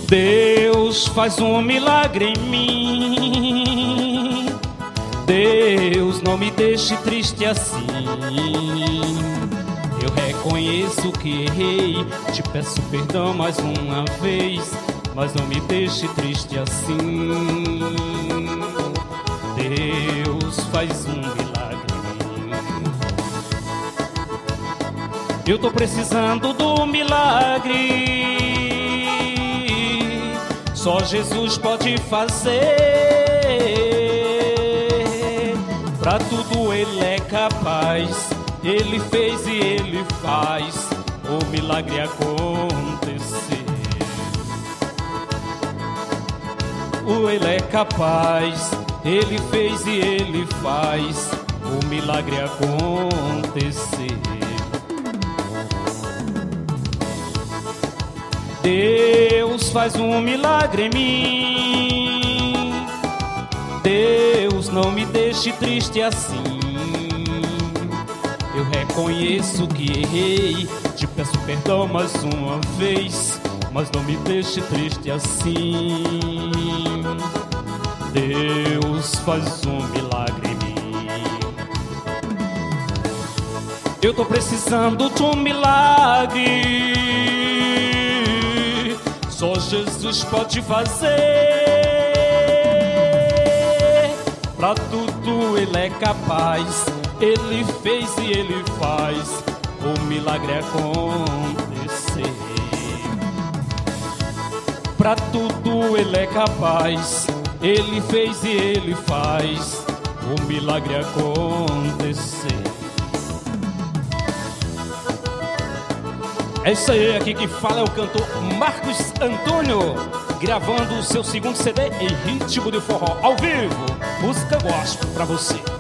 Deus faz um milagre em mim. Deus, não me deixe triste assim. Eu reconheço que errei, te peço perdão mais uma vez, mas não me deixe triste assim. Deus faz um milagre em mim. Eu tô precisando do milagre. Só Jesus pode fazer. Pra tudo Ele é capaz. Ele fez e Ele faz o milagre acontecer. Ele é capaz. Ele fez e Ele faz o milagre acontecer. Deus faz um milagre em mim. Deus, não me deixe triste assim. Eu reconheço que errei, te peço perdão mais uma vez, mas não me deixe triste assim. Deus faz um milagre em mim. Eu tô precisando de um milagre. Só Jesus pode fazer. Pra tudo Ele é capaz. Ele fez e Ele faz o milagre acontecer. Pra tudo Ele é capaz. Ele fez e Ele faz o milagre acontecer. É isso aí, aqui que fala é o cantor Marcos Antônio, gravando o seu segundo CD em ritmo de forró, ao vivo, música gospel pra você.